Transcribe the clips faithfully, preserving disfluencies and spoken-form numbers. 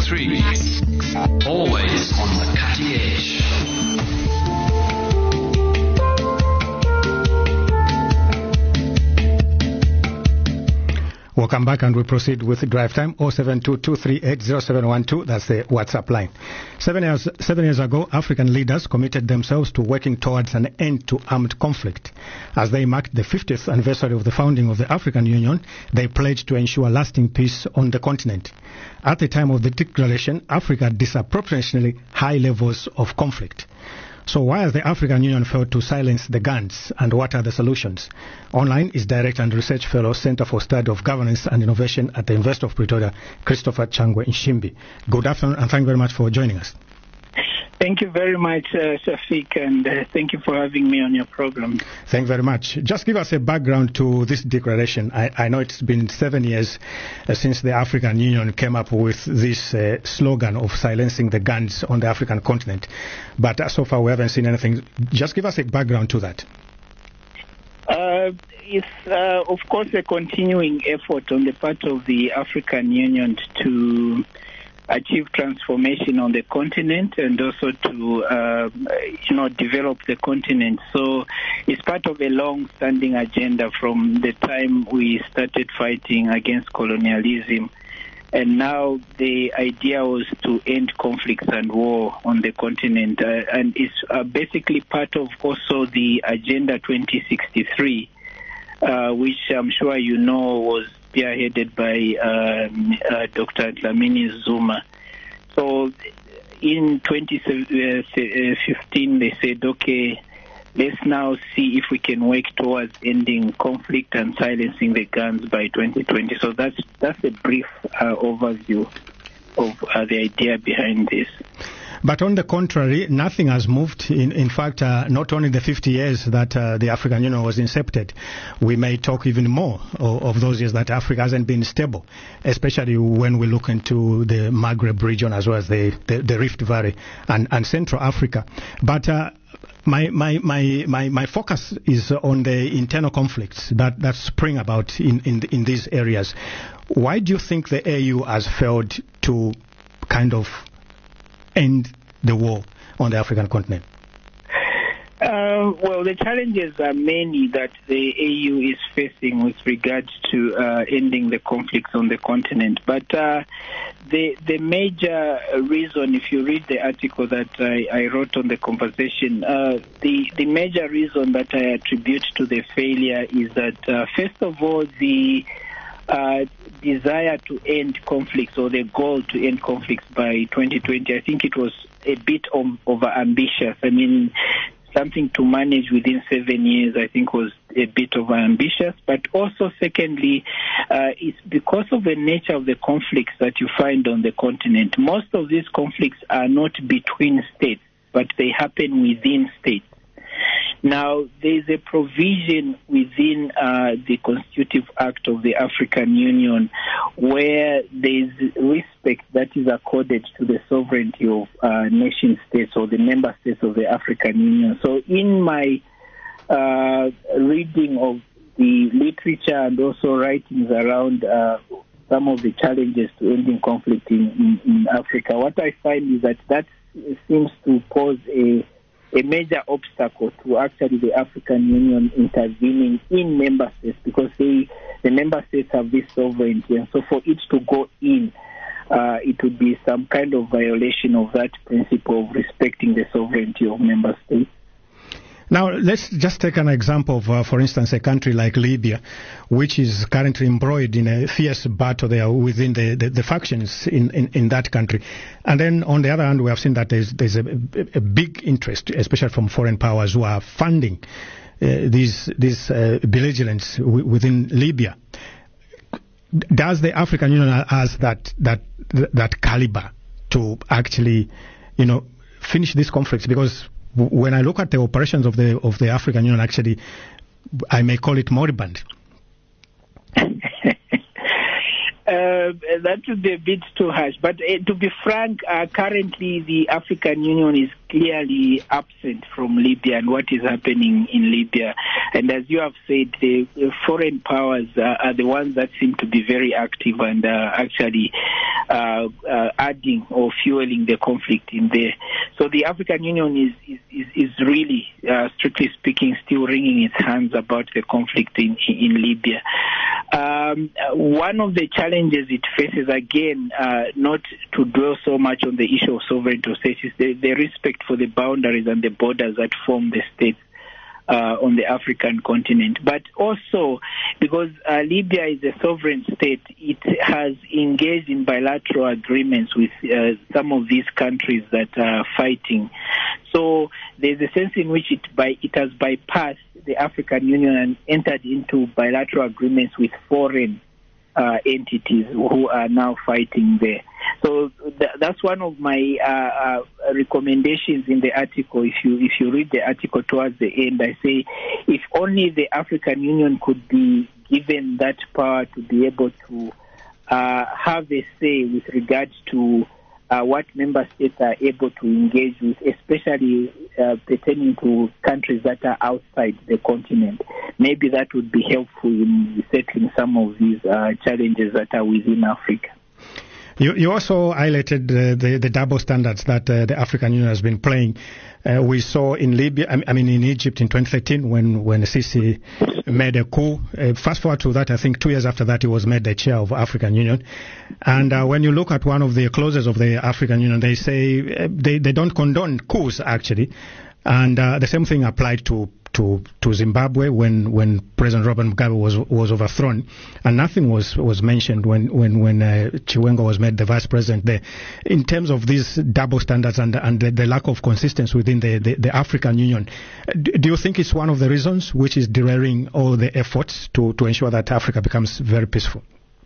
sixty-three. Always on the cutting edge. Welcome back, and we proceed with Drive Time. oh seven two two three eight oh seven one two. That's the WhatsApp line. Seven years, seven years ago, African leaders committed themselves to working towards an end to armed conflict. As they marked the fiftieth anniversary of the founding of the African Union, they pledged to ensure lasting peace on the continent. At the time of the declaration, Africa had disproportionately high levels of conflict. So why has the African Union failed to silence the guns, and what are the solutions? Online is Director and Research Fellow, Center for Study of Governance and Innovation at the University of Pretoria, Christopher Changwe Nshimbi. Good afternoon, and thank you very much for joining us. Thank you very much, uh, Shafiq, and uh, thank you for having me on your program. Thank you very much. Just give us a background to this declaration. I, I know it's been seven years uh, since the African Union came up with this uh, slogan of silencing the guns on the African continent. But uh, so far we haven't seen anything. Just give us a background to that. Uh, it's, uh, of course, a continuing effort on the part of the African Union to achieve transformation on the continent and also to, uh, you know, develop the continent. So it's part of a long-standing agenda from the time we started fighting against colonialism. And now the idea was to end conflicts and war on the continent. Uh, and it's uh, basically part of also the Agenda twenty sixty-three, uh, which I'm sure you know was spearheaded by um, uh, Doctor Dlamini Zuma. So in twenty fifteen, they said, okay, let's now see if we can work towards ending conflict and silencing the guns by twenty twenty. So that's that's a brief uh, overview of uh, the idea behind this. But on the contrary, nothing has moved. In, in fact, uh, not only the fifty years that uh, the African Union was incepted, we may talk even more of, of those years that Africa hasn't been stable, especially when we look into the Maghreb region as well as the, the, the Rift Valley and, and Central Africa. But uh, my, my, my, my, my focus is on the internal conflicts that, that spring about in, in, in these areas. Why do you think the A U has failed to kind of end the war on the African continent? Uh, well, the challenges are many that the A U is facing with regards to uh, ending the conflicts on the continent. But uh, the the major reason, if you read the article that I, I wrote on the conversation, uh, the, the major reason that I attribute to the failure is that, uh, first of all, the Uh, desire to end conflicts, or the goal to end conflicts by twenty twenty, I think it was a bit um, over ambitious. I mean, something to manage within seven years, I think, was a bit over ambitious. But also, secondly, uh, it's because of the nature of the conflicts that you find on the continent. Most of these conflicts are not between states, but they happen within states. Now, there is a provision within uh, the Constitutive Act of the African Union where there is respect that is accorded to the sovereignty of uh, nation states or the member states of the African Union. So in my uh, reading of the literature and also writings around uh, some of the challenges to ending conflict in, in, in Africa, what I find is that that seems to pose a a major obstacle to actually the African Union intervening in member states, because they, the member states have this sovereignty, and so for it to go in, uh, it would be some kind of violation of that principle of respecting the sovereignty of member states. Now, let's just take an example of, uh, for instance, a country like Libya, which is currently embroiled in a fierce battle there within the, the, the factions in, in, in that country. And then, on the other hand, we have seen that there's, there's a, a big interest, especially from foreign powers who are funding uh, these, these uh, belligerents w- within Libya. Does the African Union has that, that, that caliber to actually, you know, finish these conflicts? Because when I look at the operations of the of the African Union, actually, I may call it moribund. uh, Uh, that would be a bit too harsh. But uh, to be frank, uh, currently the African Union is clearly absent from Libya and what is happening in Libya. And as you have said, the, the foreign powers uh, are the ones that seem to be very active and uh, actually uh, uh, adding or fueling the conflict in there. So the African Union is is, is really, uh, strictly speaking, still wringing its hands about the conflict in, in Libya. Um, one of the challenges it faces, again, uh, not to dwell so much on the issue of sovereignty of states, is the, the respect for the boundaries and the borders that form the states uh, on the African continent. But also, because uh, Libya is a sovereign state, it has engaged in bilateral agreements with uh, some of these countries that are fighting. So there's a sense in which it, by, it has bypassed the African Union and entered into bilateral agreements with foreign uh, entities who are now fighting there. So th- that's one of my uh, uh, recommendations in the article. If you if you read the article towards the end, I say if only the African Union could be given that power to be able to uh, have a say with regards to Uh, what member states are able to engage with, especially uh, pertaining to countries that are outside the continent. Maybe that would be helpful in settling some of these uh, challenges that are within Africa. You, you also highlighted uh, the, the double standards that uh, the African Union has been playing. Uh, we saw in Libya, I mean in Egypt in twenty thirteen when, when Sisi made a coup. Uh, fast forward to that, I think two years after that he was made the chair of African Union. And uh, when you look at one of the clauses of the African Union, they say uh, they, they don't condone coups actually. And uh, the same thing applied to to to Zimbabwe when, when President Robert Mugabe was was overthrown, and nothing was, was mentioned when when when uh, Chiwengo was made the vice president there. In terms of these double standards and and the, the lack of consistency within the, the, the African Union, do, do you think it's one of the reasons which is derailing all the efforts to, to ensure that Africa becomes very peaceful?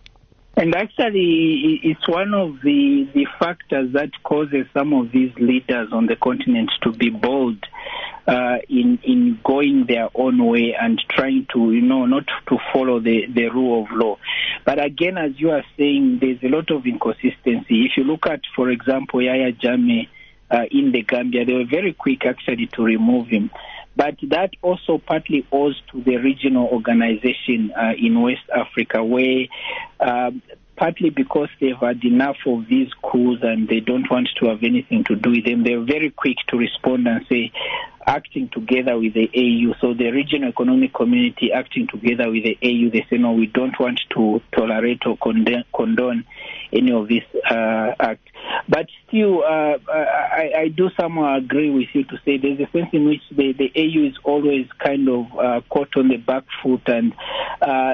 And actually, it's one of the, the factors that causes some of these leaders on the continent to be bold uh, in in going their own way and trying to, you know, not to follow the, the rule of law. But again, as you are saying, there's a lot of inconsistency. If you look at, for example, Yahya Jammeh uh, in the Gambia, they were very quick actually to remove him. But that also partly owes to the regional organization uh, in West Africa, where um, partly because they've had enough of these coups and they don't want to have anything to do with them, they're very quick to respond and say, acting together with the A U. So the regional economic community acting together with the A U, they say, no, we don't want to tolerate or condone, condone any of this uh, act. But still, uh, I, I do somehow agree with you to say there's a sense in which the, the A U is always kind of uh, caught on the back foot and uh,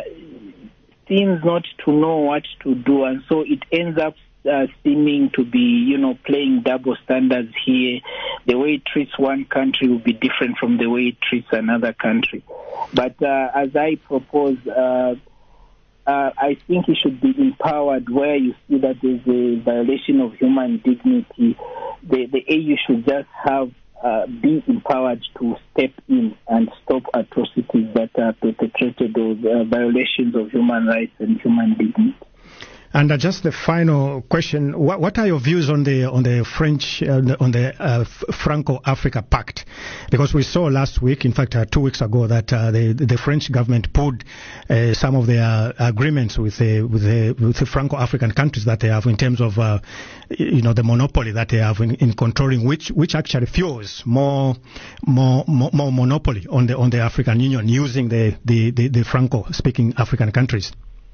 seems not to know what to do, and so it ends up uh, seeming to be, you know, playing double standards here. The way it treats one country will be different from the way it treats another country. But uh, as I propose, uh, uh, I think it should be empowered where you see that there's a violation of human dignity. The, the A U should just have uh, be empowered to step in and stop atrocities that are perpetrated or uh, violations of human rights and human dignity. And uh, just the final question: What, what are your views on the on the French uh, on the uh, Franco-Africa Pact? Because we saw last week, in fact, uh, two weeks ago, that uh, the the French government pulled uh, some of their uh, agreements with the with the, with the Franco-African countries that they have in terms of uh, you know the monopoly that they have in, in controlling, which which actually fuels more more more, more monopoly on the on the African Union using the the, the, the Franco-speaking African countries.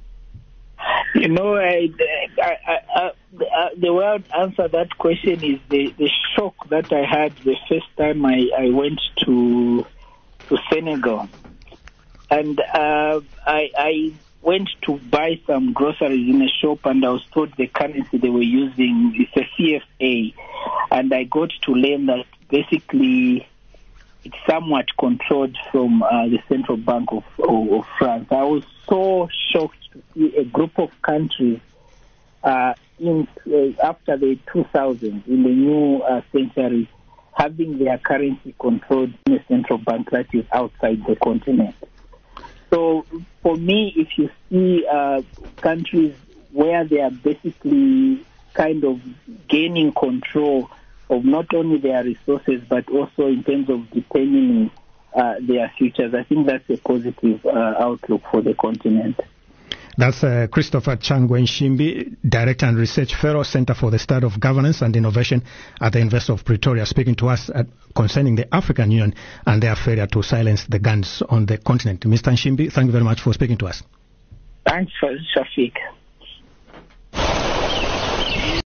You know, I, I, I, I, the way I would answer that question is the, the shock that I had the first time I, I went to to Senegal. And uh, I, I went to buy some groceries in a shop, and I was told the currency they were using is a C F A. And I got to learn that basically it's somewhat controlled from uh, the Central Bank of, of, of France. I was so shocked to see a group of countries uh, in uh, after the two thousands, in the new uh, century, having their currency controlled in a central bank that is outside the continent. So for me, if you see uh, countries where they are basically kind of gaining control of not only their resources but also in terms of determining uh, their futures. I think that's a positive uh, outlook for the continent. That's uh, Christopher Changwe Nshimbi, Director and Research Fellow, Center for the Study of Governance and Innovation at the University of Pretoria, speaking to us at, concerning the African Union and their failure to silence the guns on the continent. Mister Nshimbi, thank you very much for speaking to us. Thanks, Shafiq.